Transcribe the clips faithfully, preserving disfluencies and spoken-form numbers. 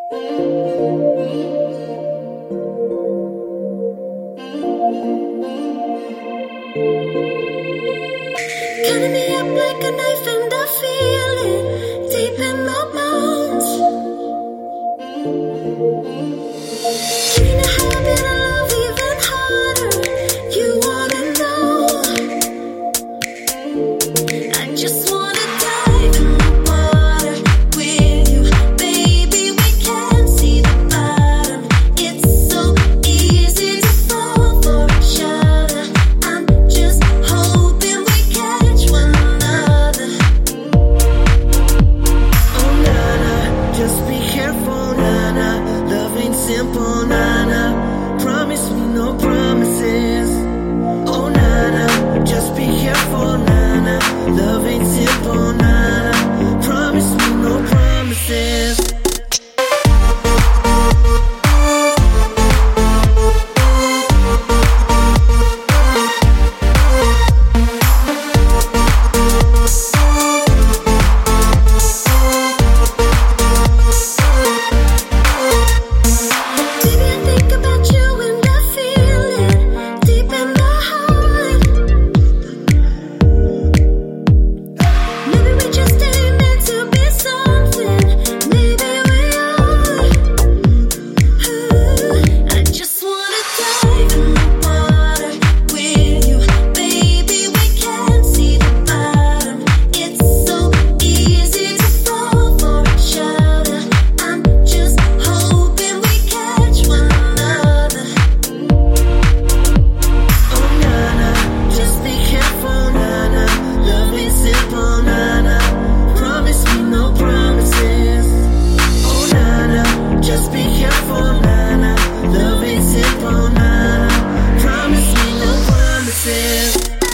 Cutting me up like a knife and I feel it deep in my bones. Making a habit of love even harder. You wanna know? I just wanna dive in the water with you, baby. We can't see the bottom. It's so easy to fall for each other. I'm just hoping we catch one another. Oh Nana, just be careful, Nana. Love ain't simple, Nana. Promise me no promises. Oh Nana, just be careful, Nana. Love ain't simple, Nana. Promise me no promises. Baby, I think about you and I feel it deep in my heart. Maybe we just ain't meant to be something. Maybe we are. I just wanna dive in the water with you, baby. We can't see the bottom. It's so easy to fall for each other. I'm just hoping we catch one another. Oh Nana, just be careful, Nana. Love ain't simple, Nana. Promise me no promises. Oh Nana, just be careful, Nana. Love ain't simple, Nana. Promise me no promises.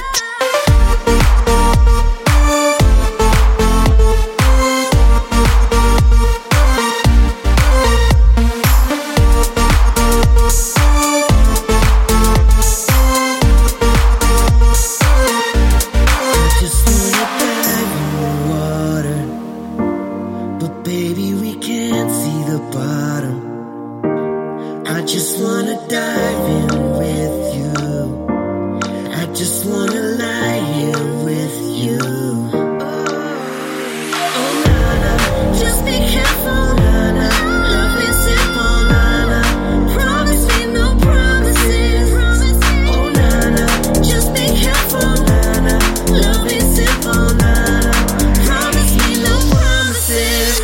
I just wanna dive in the water, but baby we can't see the bottom. I just wanna dive in with you. I just wanna lie here with you. Oh Nana, just be careful, Nana. Love is simple, Nana. Promise me no promises. Oh Nana, just be careful, Nana. Love is simple, Nana. Promise me no promises.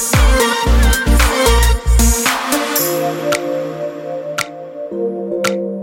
Promise me no promises.